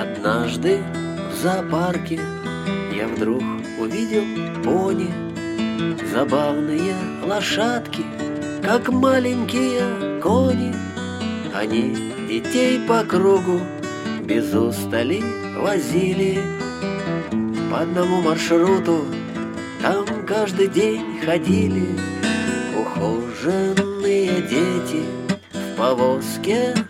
Однажды в зоопарке я вдруг увидел пони. Забавные лошадки, как маленькие кони. Они детей по кругу без устали возили. По одному маршруту там каждый день ходили. Ухоженные дети в повозке